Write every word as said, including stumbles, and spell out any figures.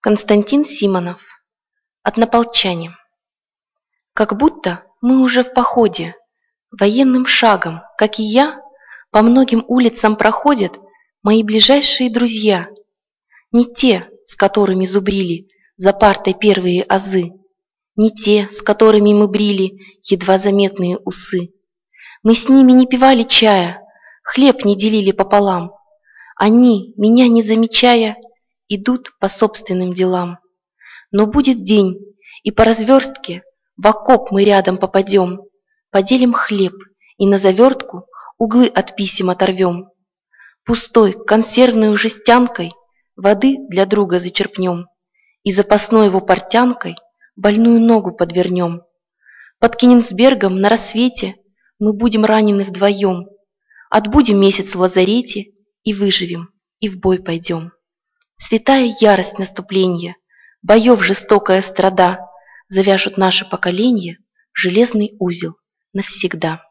Константин Симонов. Однополчане. Как будто мы уже в походе, военным шагом, как и я, по многим улицам проходят мои ближайшие друзья. Не те, с которыми зубрили за партой первые азы, не те, с которыми мы брили едва заметные усы. Мы с ними не пивали чая, хлеб не делили пополам. Они, меня не замечая, идут по собственным делам. Но будет день, и по разверстке в окоп мы рядом попадем, поделим хлеб и на завертку углы от писем оторвем. Пустой консервной жестянкой воды для друга зачерпнем и запасной его портянкой больную ногу подвернем. Под Кенигсбергом на рассвете мы будем ранены вдвоем, отбудем месяц в лазарете и выживем, и в бой пойдем. Святая ярость наступления, боев жестокая страда завяжут наше поколение в железный узел навсегда.